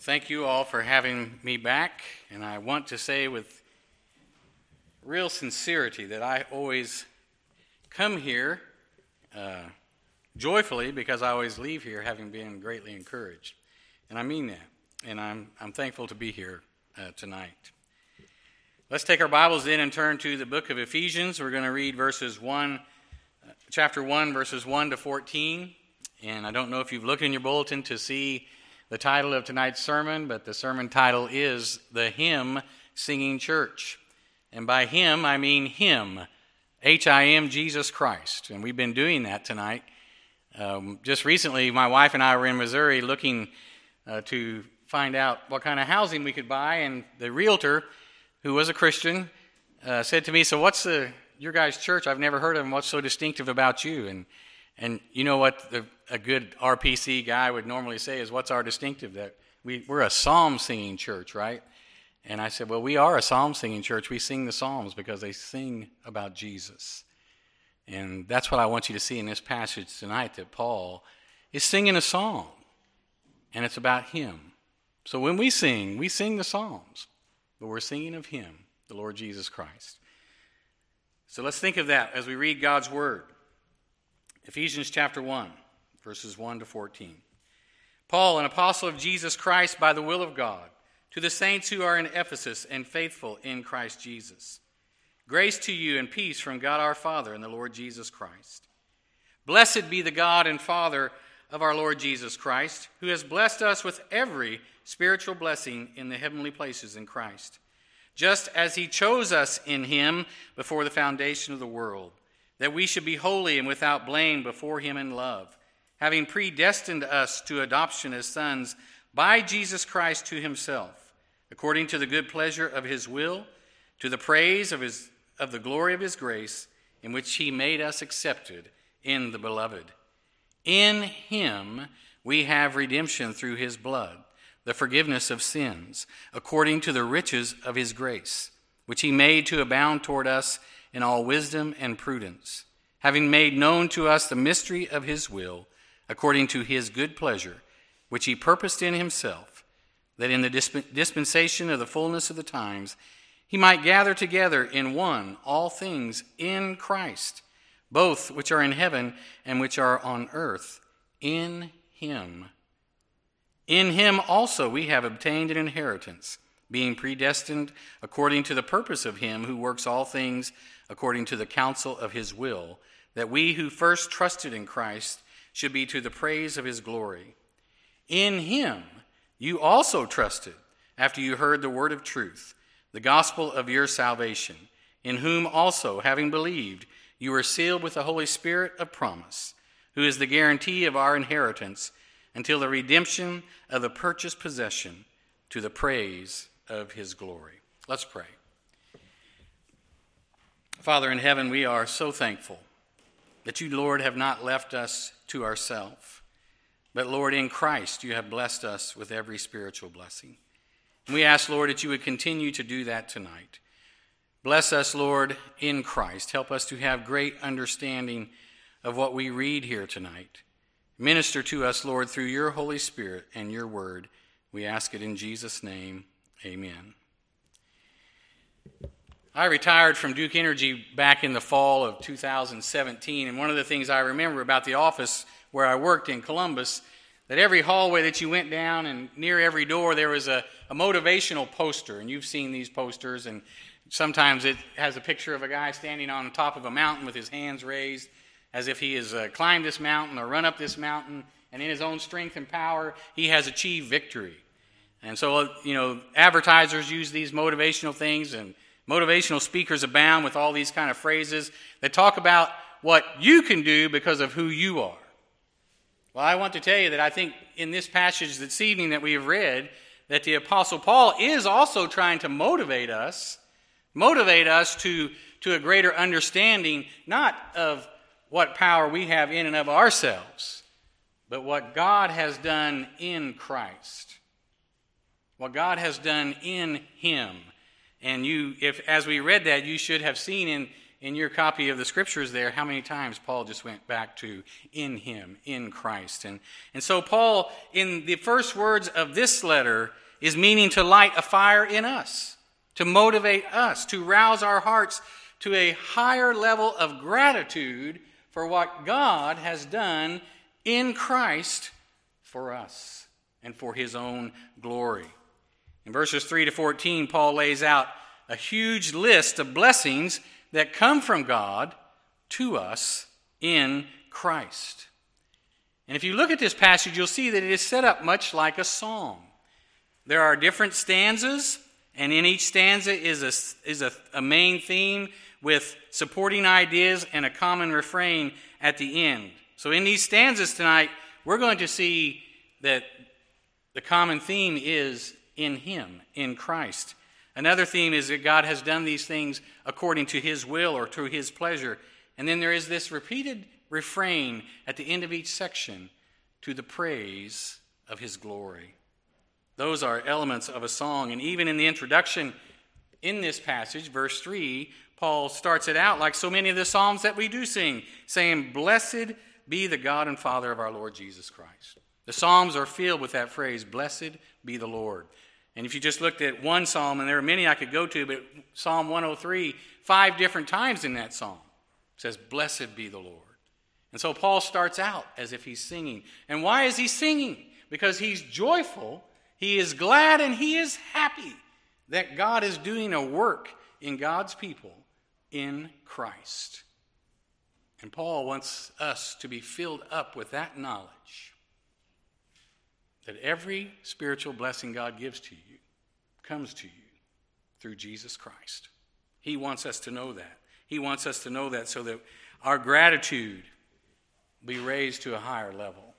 Thank you all for having me back, and I want to say with real sincerity that I always come here joyfully because I always leave here having been greatly encouraged, and I mean that, and I'm thankful to be here tonight. Let's take our Bibles in and turn to the book of Ephesians. We're going to read chapter 1, verses 1 to 14, and I don't know if you've looked in your bulletin to see the title of tonight's sermon, but the sermon title is The Hymn Singing Church. And by hymn, I mean him, H-I-M, Jesus Christ. And we've been doing that tonight. Just recently, my wife and I were in Missouri looking to find out what kind of housing we could buy, and the realtor, who was a Christian, said to me, "So what's your guys' church? I've never heard of them. What's so distinctive about you?" And you know what a good RPC guy would normally say is, "What's our distinctive?" That we're a psalm-singing church, right? And I said, well, we are a psalm-singing church. We sing the psalms because they sing about Jesus. And that's what I want you to see in this passage tonight, that Paul is singing a song, and it's about him. So when we sing the psalms, but we're singing of him, the Lord Jesus Christ. So let's think of that as we read God's word. Ephesians chapter 1, verses 1 to 14. Paul, an apostle of Jesus Christ by the will of God, to the saints who are in Ephesus and faithful in Christ Jesus. Grace to you and peace from God our Father and the Lord Jesus Christ. Blessed be the God and Father of our Lord Jesus Christ, who has blessed us with every spiritual blessing in the heavenly places in Christ, just as he chose us in him before the foundation of the world, that we should be holy and without blame before him in love, having predestined us to adoption as sons by Jesus Christ to himself, according to the good pleasure of his will, to the praise of the glory of his grace, in which he made us accepted in the beloved. In him we have redemption through his blood, the forgiveness of sins, according to the riches of his grace, which he made to abound toward us in all wisdom and prudence, having made known to us the mystery of his will, according to his good pleasure, which he purposed in himself, that in the dispensation of the fullness of the times he might gather together in one all things in Christ, both which are in heaven and which are on earth, in him. In him also we have obtained an inheritance, being predestined according to the purpose of him who works all things according to the counsel of his will, that we who first trusted in Christ should be to the praise of his glory. In him you also trusted, after you heard the word of truth, the gospel of your salvation, in whom also, having believed, you were sealed with the Holy Spirit of promise, who is the guarantee of our inheritance until the redemption of the purchased possession, to the praise of his glory. Let's pray. Father in heaven, we are so thankful that you, Lord, have not left us to ourselves, but, Lord, in Christ you have blessed us with every spiritual blessing. And we ask, Lord, that you would continue to do that tonight. Bless us, Lord, in Christ. Help us to have great understanding of what we read here tonight. Minister to us, Lord, through your Holy Spirit and your word. We ask it in Jesus' name. Amen. I retired from Duke Energy back in the fall of 2017, and one of the things I remember about the office where I worked in Columbus, that every hallway that you went down and near every door there was a motivational poster, and you've seen these posters, and sometimes it has a picture of a guy standing on the top of a mountain with his hands raised as if he has climbed this mountain or run up this mountain, and in his own strength and power he has achieved victory. And so, advertisers use these motivational things, and motivational speakers abound with all these kind of phrases that talk about what you can do because of who you are. Well, I want to tell you that I think in this passage this evening that we have read, that the Apostle Paul is also trying to motivate us to a greater understanding, not of what power we have in and of ourselves, but what God has done in Christ. What God has done in him. And as we read that, you should have seen in your copy of the scriptures there how many times Paul just went back to in him, in Christ. And so Paul, in the first words of this letter, is meaning to light a fire in us, to motivate us, to rouse our hearts to a higher level of gratitude for what God has done in Christ for us and for his own glory. In verses 3 to 14, Paul lays out a huge list of blessings that come from God to us in Christ. And if you look at this passage, you'll see that it is set up much like a psalm. There are different stanzas, and in each stanza is a main theme with supporting ideas and a common refrain at the end. So in these stanzas tonight, we're going to see that the common theme is in him, in Christ. Another theme is that God has done these things according to his will or through his pleasure. And then there is this repeated refrain at the end of each section, to the praise of his glory. Those are elements of a song. And even in the introduction in this passage, verse 3, Paul starts it out like so many of the psalms that we do sing, saying, "Blessed be the God and Father of our Lord Jesus Christ." The psalms are filled with that phrase, "Blessed be the Lord." And if you just looked at one psalm, and there are many I could go to, but Psalm 103, 5 different times in that psalm, says, "Blessed be the Lord." And so Paul starts out as if he's singing. And why is he singing? Because he's joyful, he is glad, and he is happy that God is doing a work in God's people in Christ. And Paul wants us to be filled up with that knowledge that every spiritual blessing God gives to you comes to you through Jesus Christ. He wants us to know that. He wants us to know that so that our gratitude be raised to a higher level.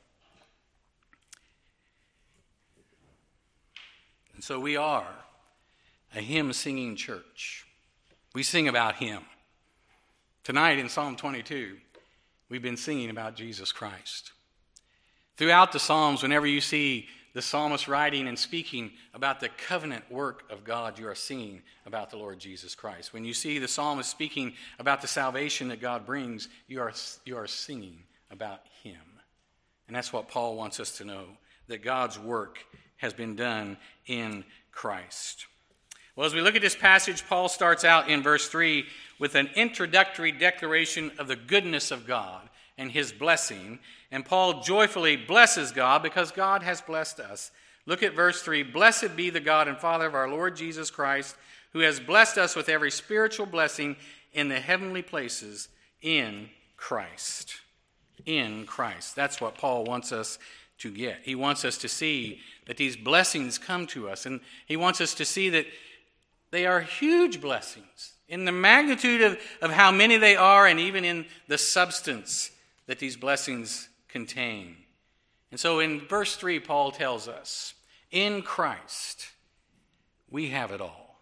And so we are a hymn-singing church. We sing about him. Tonight in Psalm 22, we've been singing about Jesus Christ. Throughout the Psalms, whenever you see the psalmist writing and speaking about the covenant work of God, you are singing about the Lord Jesus Christ. When you see the psalmist speaking about the salvation that God brings, you are singing about him. And that's what Paul wants us to know, that God's work has been done in Christ. Well, as we look at this passage, Paul starts out in verse 3 with an introductory declaration of the goodness of God and his blessing. And Paul joyfully blesses God because God has blessed us. Look at verse 3. "Blessed be the God and Father of our Lord Jesus Christ, who has blessed us with every spiritual blessing in the heavenly places in Christ." In Christ. That's what Paul wants us to get. He wants us to see that these blessings come to us. And he wants us to see that they are huge blessings in the magnitude of how many they are, and even in the substance that these blessings contain. And so in verse 3, Paul tells us, in Christ, we have it all.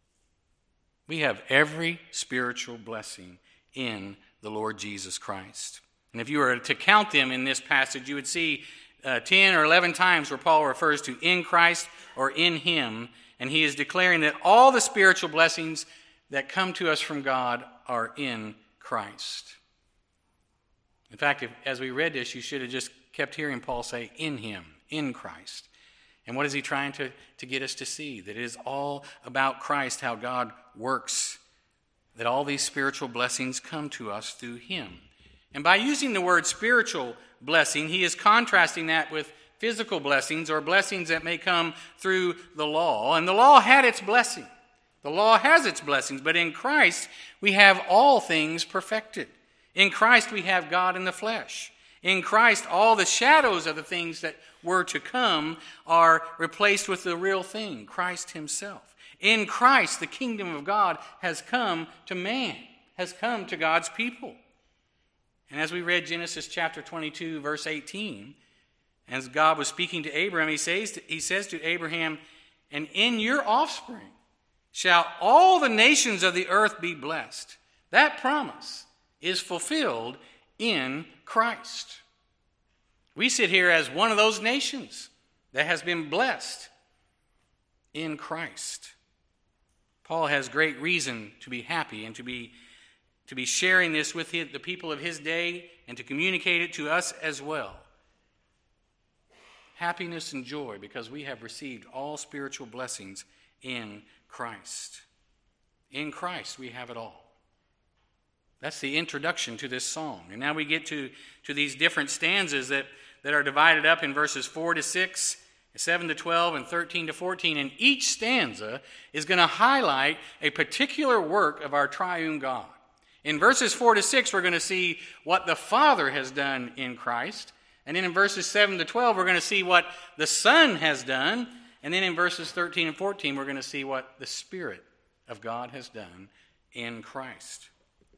We have every spiritual blessing in the Lord Jesus Christ. And if you were to count them in this passage, you would see 10 or 11 times where Paul refers to in Christ or in him. And he is declaring that all the spiritual blessings that come to us from God are in Christ. In fact, as we read this, you should have just kept hearing Paul say, in him, in Christ. And what is he trying to get us to see? That it is all about Christ, how God works, that all these spiritual blessings come to us through him. And by using the word spiritual blessing, he is contrasting that with physical blessings or blessings that may come through the law. And the law had its blessing. The law has its blessings, but in Christ we have all things perfected. In Christ we have God in the flesh. In Christ all the shadows of the things that were to come are replaced with the real thing, Christ himself. In Christ the kingdom of God has come to man, has come to God's people. And as we read Genesis chapter 22, verse 18, as God was speaking to Abraham, he says to Abraham, and in your offspring shall all the nations of the earth be blessed. That promise is fulfilled in Christ. We sit here as one of those nations that has been blessed in Christ. Paul has great reason to be happy and to be to be sharing this with the people of his day and to communicate it to us as well. Happiness and joy because we have received all spiritual blessings in Christ. In Christ we have it all. That's the introduction to this song. And now we get to these different stanzas that are divided up in verses 4 to 6, 7 to 12, and 13 to 14. And each stanza is going to highlight a particular work of our triune God. In verses 4 to 6, we're going to see what the Father has done in Christ. And then in verses 7 to 12, we're going to see what the Son has done. And then in verses 13 and 14, we're going to see what the Spirit of God has done in Christ.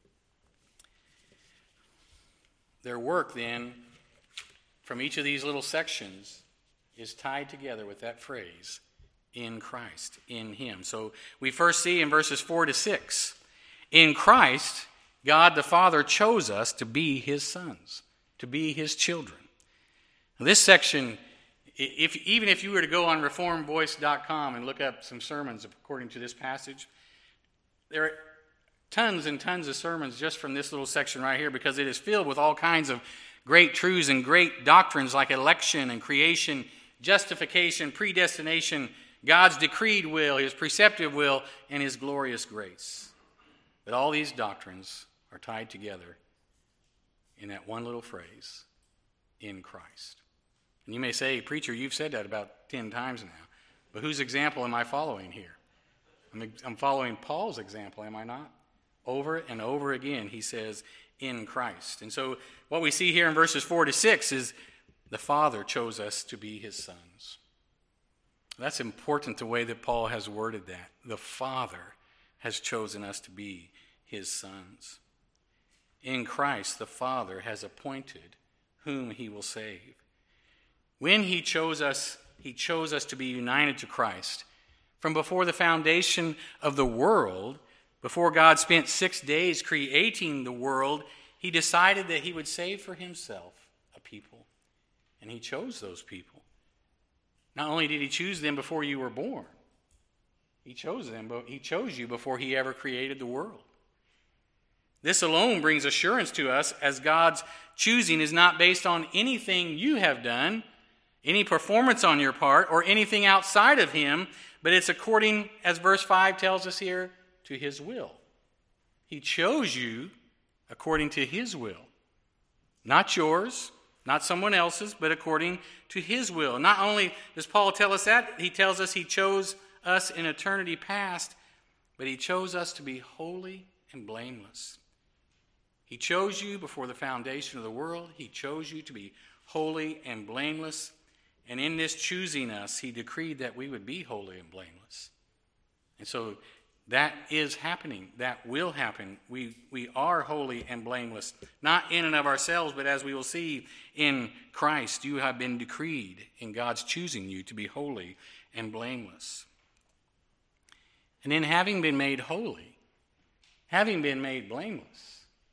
Their work, then, from each of these little sections is tied together with that phrase, in Christ, in him. So we first see in verses 4 to 6, in Christ, God the Father chose us to be his sons, to be his children. Now, this section, even if you were to go on reformedvoice.com and look up some sermons according to this passage, there are tons and tons of sermons just from this little section right here because it is filled with all kinds of great truths and great doctrines like election and creation, justification, predestination, God's decreed will, his preceptive will, and his glorious grace. But all these doctrines are tied together in that one little phrase, in Christ. And you may say, preacher, you've said that about 10 times now, but whose example am I following here? I'm following Paul's example, am I not? Over and over again, he says, in Christ. And so what we see here in verses 4 to 6 is the Father chose us to be his sons. That's important the way that Paul has worded that. The Father has chosen us to be his sons. In Christ, the Father has appointed whom he will save. When he chose us to be united to Christ. From before the foundation of the world, before God spent 6 days creating the world, he decided that he would save for himself a people. And he chose those people. Not only did he choose them before you were born, he chose them, but he chose you before he ever created the world. This alone brings assurance to us as God's choosing is not based on anything you have done, any performance on your part, or anything outside of him, but it's according, as verse 5 tells us here, to his will. He chose you according to his will. Not yours, not someone else's, but according to his will. Not only does Paul tell us that, he tells us he chose us in eternity past, but he chose us to be holy and blameless. He chose you before the foundation of the world. He chose you to be holy and blameless. And in this choosing us, he decreed that we would be holy and blameless. And so that is happening. That will happen. We are holy and blameless, not in and of ourselves, but as we will see in Christ, you have been decreed in God's choosing you to be holy and blameless. And then having been made holy, having been made blameless,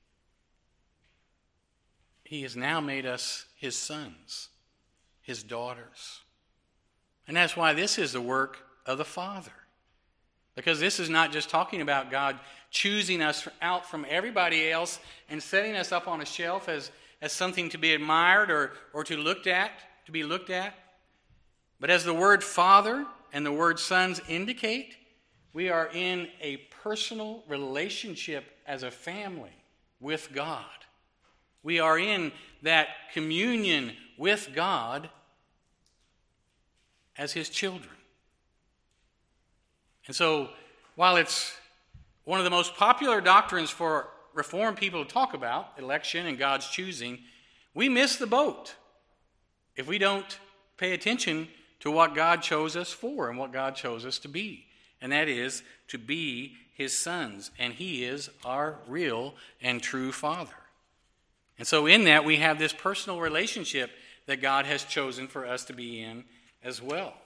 he has now made us his sons, his daughters. And that's why this is the work of the Father. Because this is not just talking about God choosing us out from everybody else and setting us up on a shelf as something to be admired or to be looked at. But as the word Father and the word sons indicate, we are in a personal relationship as a family with God. We are in that communion with God as his children. And so, while it's one of the most popular doctrines for Reformed people to talk about, election and God's choosing, we miss the boat if we don't pay attention to what God chose us for and what God chose us to be. And that is to be his sons. And he is our real and true Father. And so in that, we have this personal relationship that God has chosen for us to be in as well.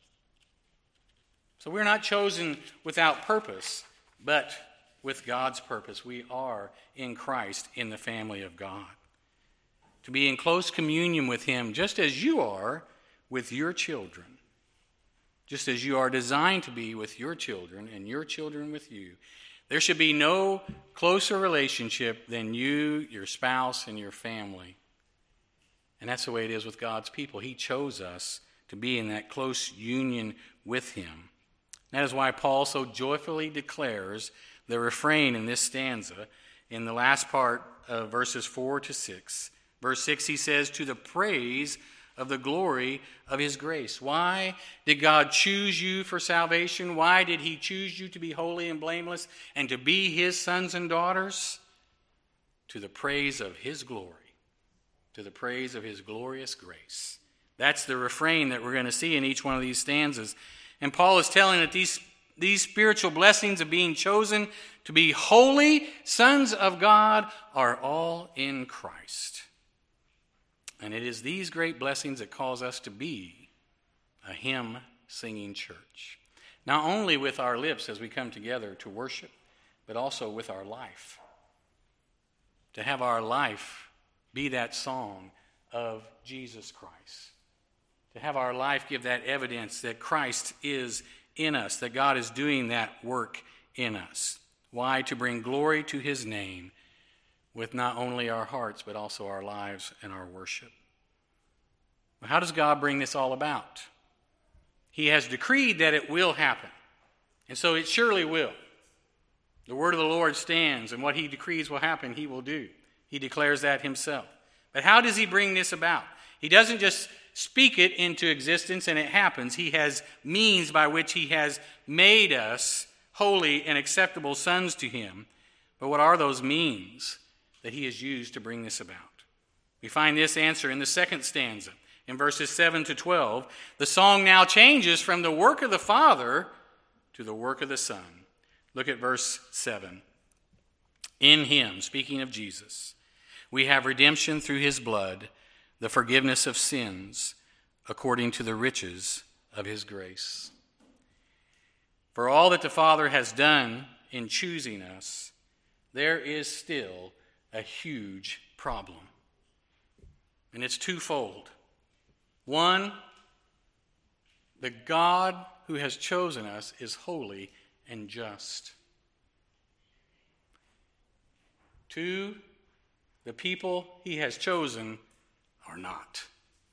So we're not chosen without purpose, but with God's purpose. We are in Christ in the family of God. To be in close communion with him, just as you are with your children. Just as you are designed to be with your children and your children with you. There should be no closer relationship than you, your spouse, and your family. And that's the way it is with God's people. He chose us to be in that close union with him. That is why Paul so joyfully declares the refrain in this stanza in the last part of verses 4 to 6. Verse 6, he says, to the praise of the glory of his grace. Why did God choose you for salvation? Why did he choose you to be holy and blameless and to be his sons and daughters? To the praise of his glory, to the praise of his glorious grace. That's the refrain that we're going to see in each one of these stanzas. And Paul is telling that these spiritual blessings of being chosen to be holy sons of God are all in Christ. And it is these great blessings that cause us to be a hymn-singing church. Not only with our lips as we come together to worship, but also with our life. To have our life be that song of Jesus Christ. To have our life give that evidence that Christ is in us, that God is doing that work in us. Why? To bring glory to his name with not only our hearts, but also our lives and our worship. Well, how does God bring this all about? He has decreed that it will happen, and so it surely will. The word of the Lord stands, and what he decrees will happen, he will do. He declares that himself. But how does he bring this about? He doesn't just speak it into existence and it happens. He has means by which he has made us holy and acceptable sons to him. But what are those means that he has used to bring this about? We find this answer in the second stanza. In verses 7 to 12, the song now changes from the work of the Father to the work of the Son. Look at verse 7. In him, speaking of Jesus, we have redemption through his blood, the forgiveness of sins, according to the riches of his grace. For all that the Father has done in choosing us, there is still a huge problem. And it's twofold. One, the God who has chosen us is holy and just. Two, the people he has chosen are not.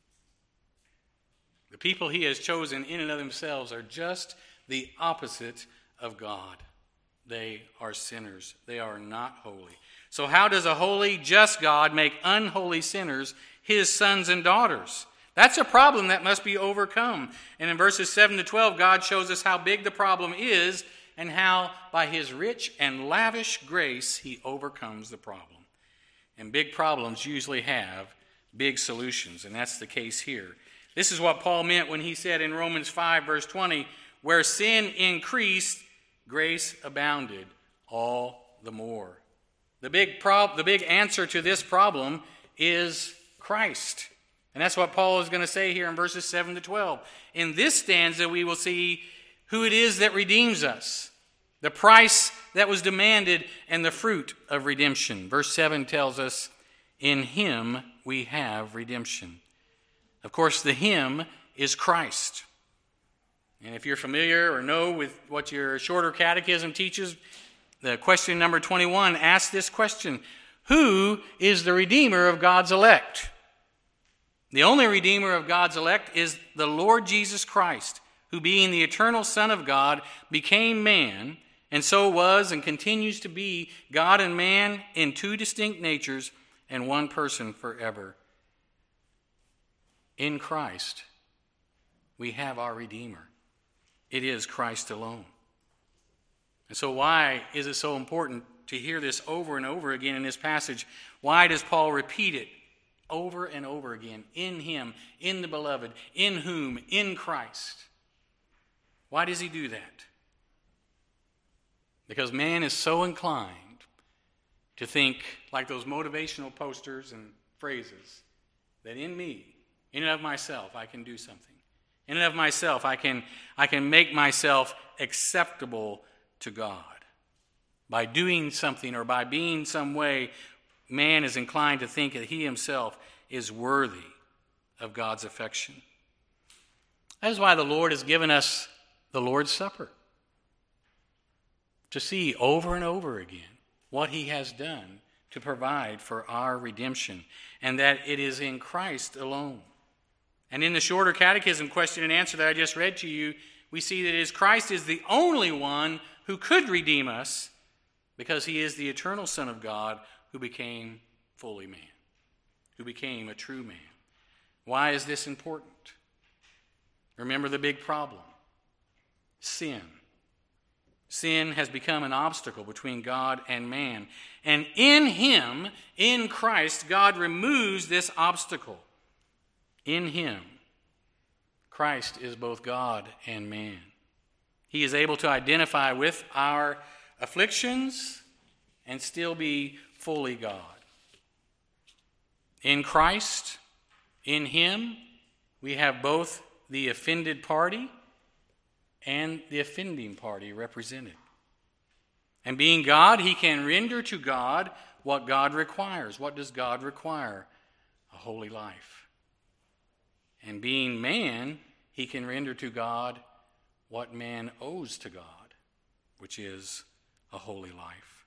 The people he has chosen in and of themselves are just the opposite of God. They are sinners. They are not holy. So how does a holy, just God make unholy sinners his sons and daughters? That's a problem that must be overcome. And in verses 7 to 12, God shows us how big the problem is and how by his rich and lavish grace he overcomes the problem. And big problems usually have big solutions, and that's the case here. This is what Paul meant when he said in Romans 5, verse 20, where sin increased, grace abounded all the more. The big answer to this problem is Christ. And that's what Paul is going to say here in verses 7 to 12. In this stanza, we will see who it is that redeems us, the price that was demanded, and the fruit of redemption. Verse 7 tells us, in him we have redemption. Of course, the him is Christ. And if you're familiar or know with what your shorter catechism teaches, the question number 21 asks this question: who is the redeemer of God's elect? The only redeemer of God's elect is the Lord Jesus Christ, who being the eternal Son of God became man, and so was and continues to be God and man in two distinct natures and one person forever. In Christ, we have our Redeemer. It is Christ alone. And so why is it so important to hear this over and over again in this passage? Why does Paul repeat it over and over again? In him, in the beloved, in whom, in Christ. Why does he do that? Because man is so inclined to think, like those motivational posters and phrases, that in me, in and of myself, I can do something. In and of myself, I can make myself acceptable to God. By doing something or by being some way, man is inclined to think that he himself is worthy of God's affection. That is why the Lord has given us the Lord's Supper. to see over and over again what he has done to provide for our redemption, and that it is in Christ alone. And in the shorter catechism question and answer that I just read to you, we see that it is Christ is the only one who could redeem us, because he is the eternal Son of God who became fully man, who became a true man. Why is this important? Remember the big problem: sin. Sin has become an obstacle between God and man. And in him, in Christ, God removes this obstacle. In him, Christ is both God and man. He is able to identify with our afflictions and still be fully God. In Christ, in him, we have both the offended party and the offending party represented. And being God, he can render to God what God requires. What does God require? A holy life. And being man, he can render to God what man owes to God, which is a holy life.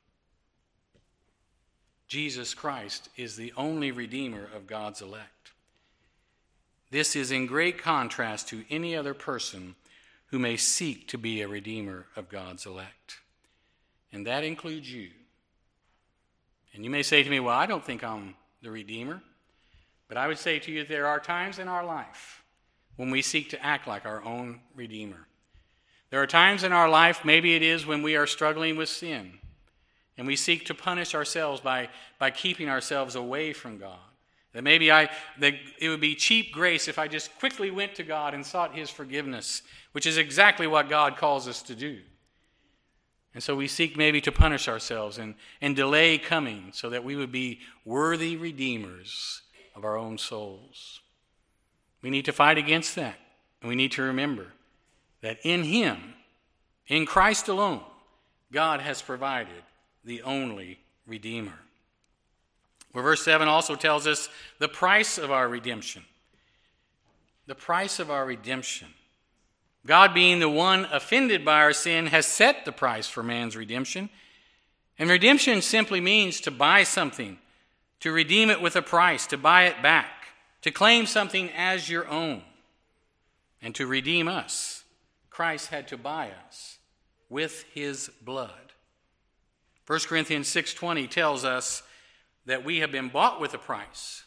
Jesus Christ is the only Redeemer of God's elect. This is in great contrast to any other person who may seek to be a Redeemer of God's elect. And that includes you. And you may say to me, well, I don't think I'm the Redeemer. But I would say to you, there are times in our life when we seek to act like our own Redeemer. There are times in our life, maybe it is when we are struggling with sin, and we seek to punish ourselves by keeping ourselves away from God. That maybe it would be cheap grace if I just quickly went to God and sought his forgiveness, which is exactly what God calls us to do. And so we seek maybe to punish ourselves and delay coming so that we would be worthy redeemers of our own souls. We need to fight against that. And we need to remember that in him, in Christ alone, God has provided the only Redeemer. Well, verse 7 also tells us the price of our redemption. The price of our redemption. God, being the one offended by our sin, has set the price for man's redemption. And redemption simply means to buy something, to redeem it with a price, to buy it back, to claim something as your own. And to redeem us, Christ had to buy us with his blood. 1 Corinthians 6:20 tells us that we have been bought with a price.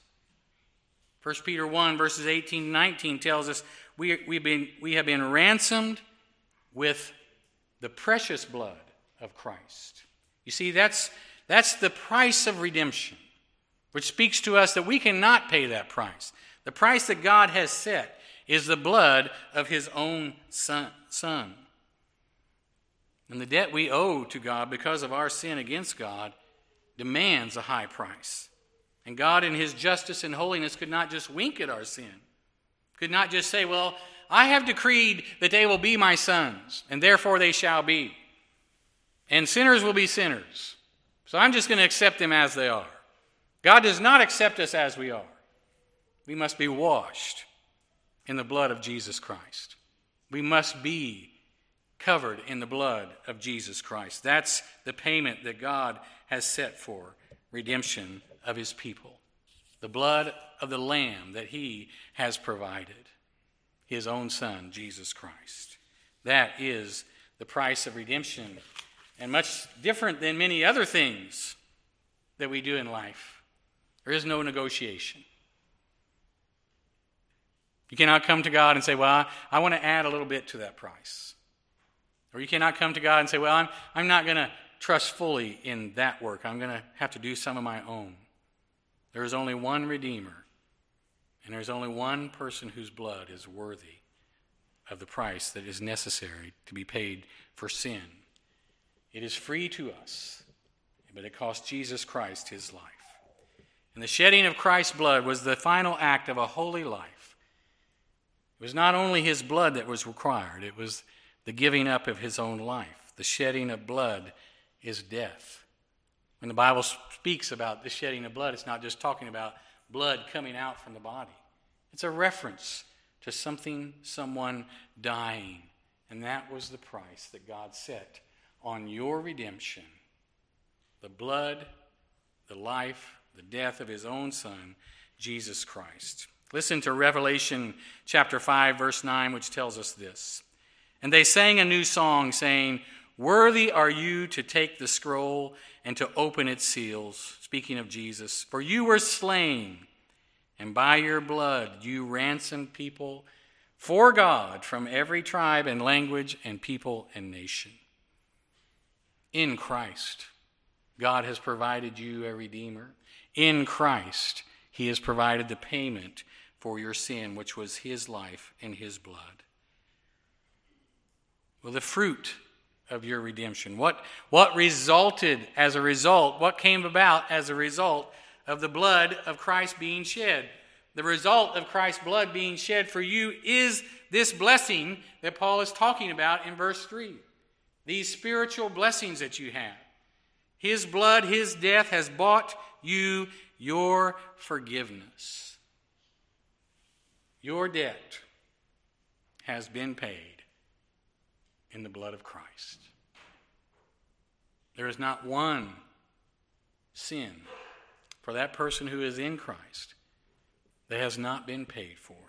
1 Peter 1, verses 18 and 19 tells us we have been ransomed with the precious blood of Christ. You see, that's the price of redemption, which speaks to us that we cannot pay that price. The price that God has set is the blood of his own Son. And the debt we owe to God because of our sin against God demands a high price. And God in his justice and holiness could not just wink at our sin. Could not just say, well, I have decreed that they will be my sons, and therefore they shall be. And sinners will be sinners. So I'm just going to accept them as they are. God does not accept us as we are. We must be washed in the blood of Jesus Christ. We must be covered in the blood of Jesus Christ. That's the payment that God has set for redemption of his people. The blood of the Lamb that he has provided, his own Son, Jesus Christ. That is the price of redemption, and much different than many other things that we do in life. There is no negotiation. You cannot come to God and say, well, I want to add a little bit to that price. Or you cannot come to God and say, well, I'm not going to trust fully in that work. I'm going to have to do some of my own. There is only one Redeemer, and there is only one person whose blood is worthy of the price that is necessary to be paid for sin. It is free to us, but it cost Jesus Christ his life. And the shedding of Christ's blood was the final act of a holy life. It was not only his blood that was required, it was the giving up of his own life. The shedding of blood is death. When the Bible speaks about the shedding of blood, it's not just talking about blood coming out from the body. It's a reference to someone dying. And that was the price that God set on your redemption, the blood, the life, the death of his own Son, Jesus Christ. Listen to Revelation chapter 5, verse 9, which tells us this. And they sang a new song, saying, "Worthy are you to take the scroll and to open its seals," speaking of Jesus. "For you were slain, and by your blood you ransomed people for God from every tribe and language and people and nation." In Christ, God has provided you a Redeemer. In Christ, he has provided the payment for your sin, which was his life and his blood. Well, the fruit of your redemption, what resulted as a result, what came about as a result of the blood of Christ being shed? The result of Christ's blood being shed for you is this blessing that Paul is talking about in verse 3. These spiritual blessings that you have. His blood, his death has bought you your forgiveness. Your debt has been paid in the blood of Christ. There is not one sin for that person who is in Christ that has not been paid for.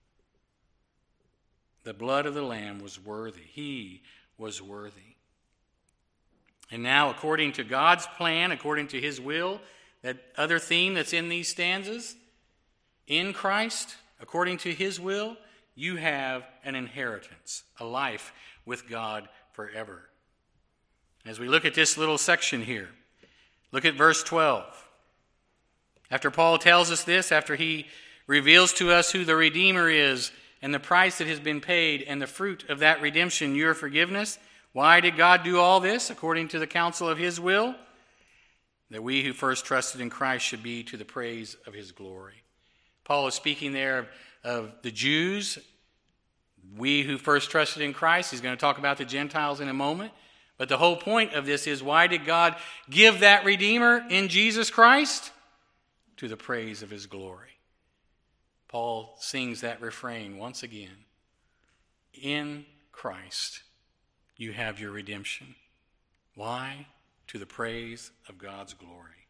The blood of the Lamb was worthy. He was worthy. And now, according to God's plan, according to his will, that other theme that's in these stanzas, in Christ, according to his will, you have an inheritance, a life with God forever. As we look at this little section here, look at verse 12. After Paul tells us this, after he reveals to us who the Redeemer is and the price that has been paid and the fruit of that redemption, your forgiveness, why did God do all this according to the counsel of his will? That we who first trusted in Christ should be to the praise of his glory. Paul is speaking there of the Jews, we who first trusted in Christ. He's going to talk about the Gentiles in a moment. But the whole point of this is, why did God give that Redeemer in Jesus Christ? To the praise of his glory. Paul sings that refrain once again. In Christ, you have your redemption. Why? To the praise of God's glory.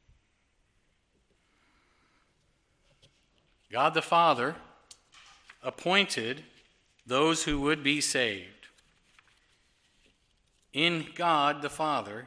God the Father appointed those who would be saved. In God the Father,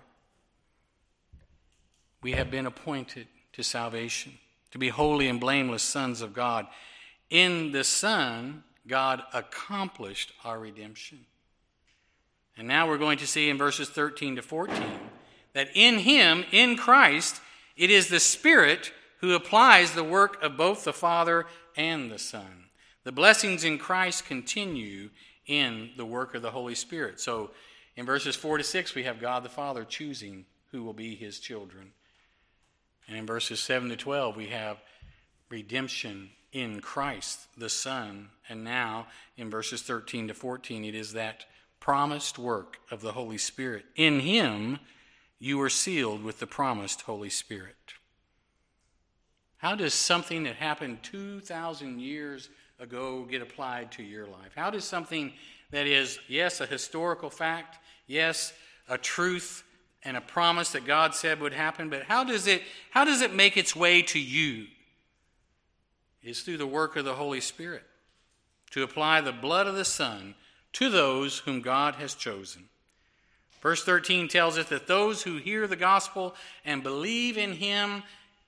we have been appointed to salvation, to be holy and blameless sons of God. In the Son, God accomplished our redemption. And now we're going to see in verses 13 to 14 that in him, in Christ, it is the Spirit who applies the work of both the Father and the Son. The blessings in Christ continue in the work of the Holy Spirit. So in verses 4 to 6, we have God the Father choosing who will be his children. And in verses 7 to 12, we have redemption in Christ, the Son. And now, in verses 13 to 14, it is that promised work of the Holy Spirit. In him, you are sealed with the promised Holy Spirit. How does something that happened 2,000 years ago get applied to your life? How does something that is, yes, a historical fact, yes, a truth and a promise that God said would happen, but how does it make its way to you? It's through the work of the Holy Spirit to apply the blood of the Son to those whom God has chosen. Verse 13 tells us that those who hear the gospel and believe in him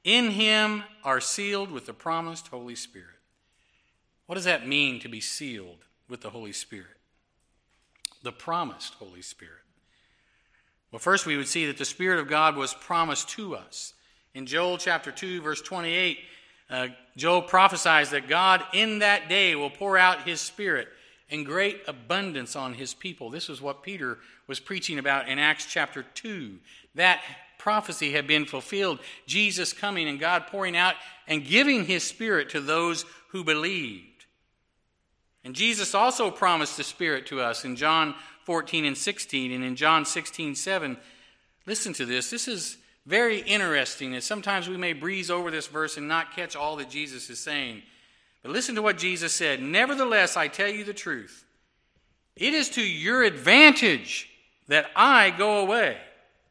are sealed with the promised Holy Spirit. What does that mean, to be sealed with the Holy Spirit? The promised Holy Spirit. Well, first we would see that the Spirit of God was promised to us. In Joel chapter 2, verse 28, Joel prophesies that God in that day will pour out his Spirit in great abundance on his people. This is what Peter was preaching about in Acts chapter 2. That prophecy had been fulfilled. Jesus coming and God pouring out and giving his Spirit to those who believed. And Jesus also promised the Spirit to us in John 14 and 16, and in John 16:7. Listen to this. This is very interesting, and sometimes we may breeze over this verse and not catch all that Jesus is saying. But listen to what Jesus said. Nevertheless, I tell you the truth. It is to your advantage that I go away.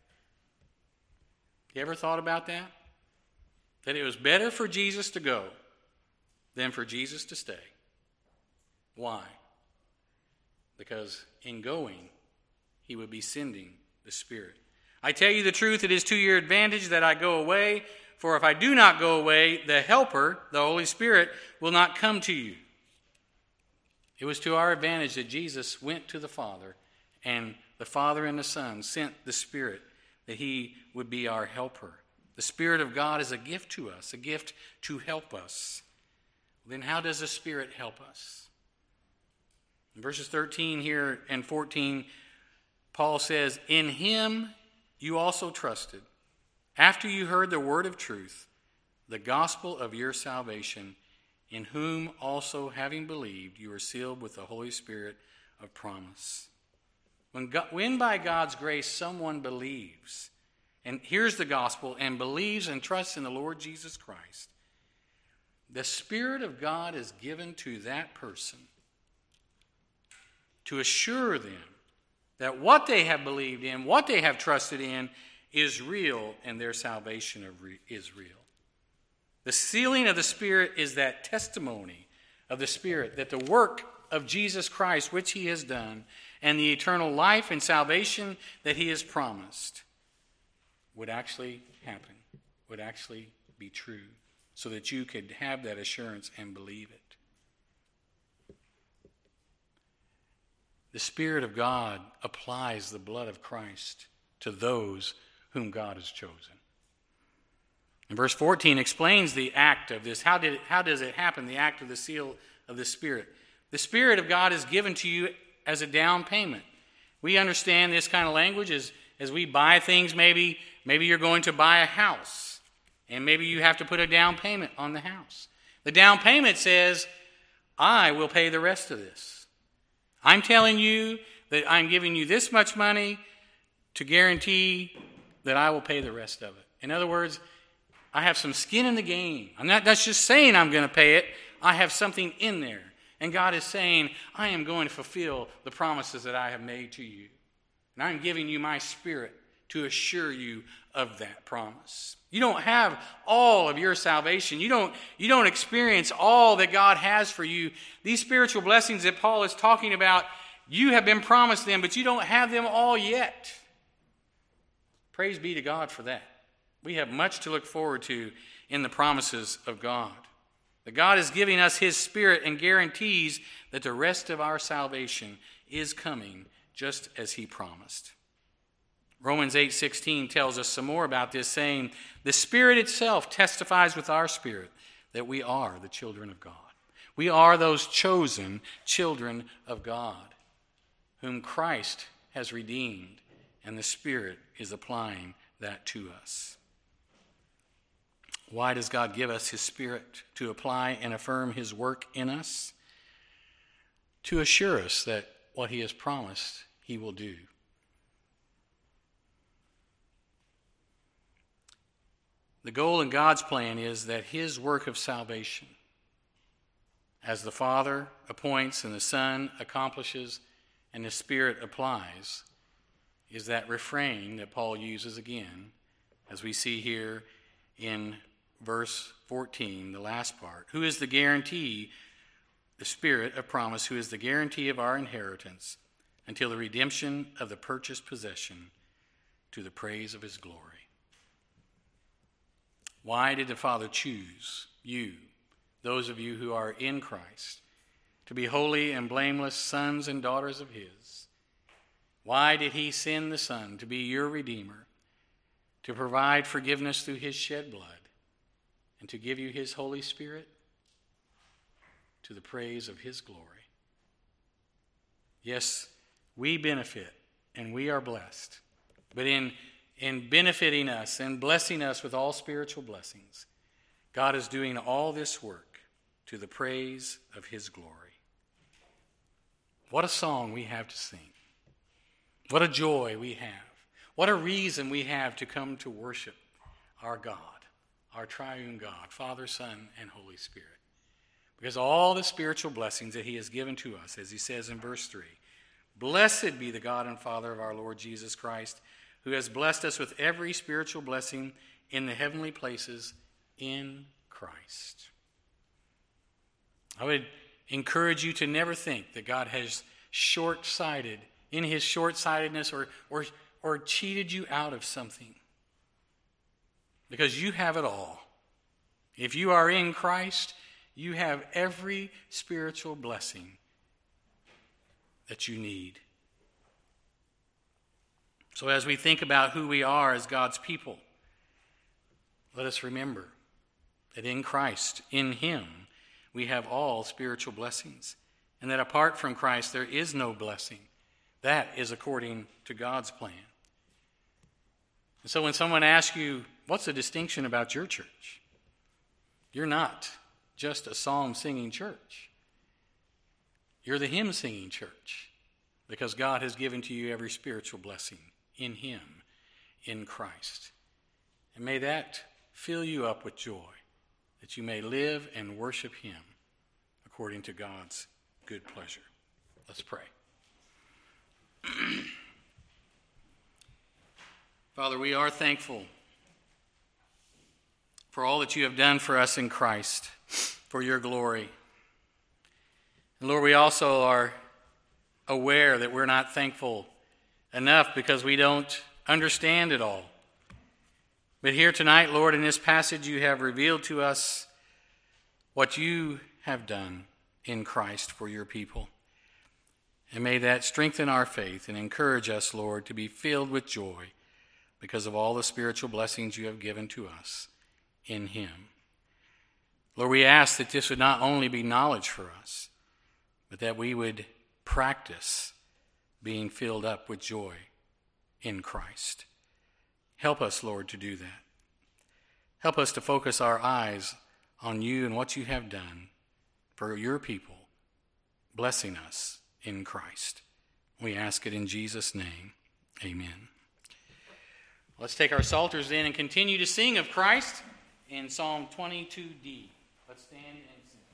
You ever thought about that? That it was better for Jesus to go than for Jesus to stay. Why? Because in going, he would be sending the Spirit. I tell you the truth, it is to your advantage that I go away, for if I do not go away, the Helper, the Holy Spirit, will not come to you. It was to our advantage that Jesus went to the Father, and the Father and the Son sent the Spirit, that he would be our helper. The Spirit of God is a gift to us, a gift to help us. Then how does the Spirit help us? In verses 13 here and 14, Paul says, in him you also trusted, after you heard the word of truth, the gospel of your salvation, in whom also, having believed, you are sealed with the Holy Spirit of promise. When by God's grace someone believes and hears the gospel and believes and trusts in the Lord Jesus Christ, the Spirit of God is given to that person to assure them that what they have believed in, what they have trusted in, is real, and their salvation is real. The sealing of the Spirit is that testimony of the Spirit that the work of Jesus Christ, which he has done, and the eternal life and salvation that he has promised would actually happen, would actually be true, so that you could have that assurance and believe it. The Spirit of God applies the blood of Christ to those whom God has chosen. And verse 14 explains the act of this. How does it happen, the act of the seal of the Spirit? The Spirit of God is given to you as a down payment. We understand this kind of language as we buy things. Maybe you're going to buy a house, and maybe you have to put a down payment on the house. The down payment says, I will pay the rest of this. I'm telling you that I'm giving you this much money to guarantee that I will pay the rest of it. In other words, I have some skin in the game. I'm not just saying I'm going to pay it. I have something in there. And God is saying, I am going to fulfill the promises that I have made to you. And I'm giving you my Spirit to assure you of that promise. You don't have all of your salvation. You don't experience all that God has for you. These spiritual blessings that Paul is talking about, you have been promised them, but you don't have them all yet. Praise be to God for that. We have much to look forward to in the promises of God. That God is giving us his Spirit and guarantees that the rest of our salvation is coming just as he promised. Romans 8:16 tells us some more about this, saying, the Spirit itself testifies with our spirit that we are the children of God. We are those chosen children of God, whom Christ has redeemed, and the Spirit is applying that to us. Why does God give us his Spirit? To apply and affirm his work in us? To assure us that what he has promised, he will do. The goal in God's plan is that his work of salvation, as the Father appoints and the Son accomplishes and the Spirit applies, is that refrain that Paul uses again, as we see here in verse 14, the last part. Who is the guarantee, the Spirit of promise, who is the guarantee of our inheritance until the redemption of the purchased possession to the praise of his glory. Why did the Father choose you, those of you who are in Christ, to be holy and blameless sons and daughters of his? Why did he send the Son to be your Redeemer, to provide forgiveness through his shed blood, and to give you his Holy Spirit to the praise of his glory? Yes, we benefit and we are blessed, but in benefiting us and blessing us with all spiritual blessings, God is doing all this work to the praise of his glory. What a song we have to sing. What a joy we have. What a reason we have to come to worship our God, our triune God, Father, Son, and Holy Spirit. Because all the spiritual blessings that he has given to us, as he says in verse 3, Blessed be the God and Father of our Lord Jesus Christ, who has blessed us with every spiritual blessing in the heavenly places in Christ. I would encourage you to never think that God has short-sighted, in his short-sightedness, or cheated you out of something. Because you have it all. If you are in Christ, you have every spiritual blessing that you need. So as we think about who we are as God's people, let us remember that in Christ, in him, we have all spiritual blessings. And that apart from Christ, there is no blessing. That is according to God's plan. And so when someone asks you, what's the distinction about your church? You're not just a psalm-singing church. You're the hymn-singing church, because God has given to you every spiritual blessing in him, in Christ. And may that fill you up with joy, that you may live and worship him according to God's good pleasure. Let's pray. Father, we are thankful for all that you have done for us in Christ, for your glory. And Lord, we also are aware that we're not thankful enough because we don't understand it all. But here tonight, Lord, in this passage, you have revealed to us what you have done in Christ for your people. And may that strengthen our faith and encourage us, Lord, to be filled with joy because of all the spiritual blessings you have given to us in him. Lord, we ask that this would not only be knowledge for us, but that we would practice being filled up with joy in Christ. Help us, Lord, to do that. Help us to focus our eyes on you and what you have done for your people, blessing us in Christ. We ask it in Jesus' name. Amen. Let's take our psalters then and continue to sing of Christ in Psalm 22D. Let's stand and sing.